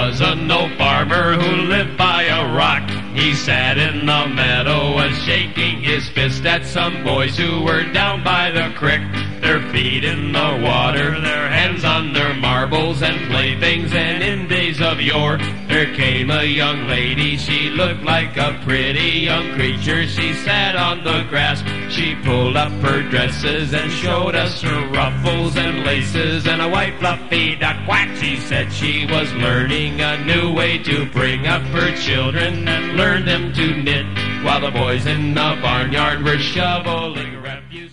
was an old farmer who lived by a rock. He sat in the meadow and shaking his fist at some boys who were down by the creek. Their feet in the water, their hands on their marbles and playthings. And in days of yore, there came a young lady. She looked like a pretty young creature. She sat on the grass. She pulled up her dresses and showed us her ruffles and laces and a white fluffy duck. Quack! She said she was learning a new way to bring up her children and learn them to knit, while the boys in the barnyard were shoveling refuse.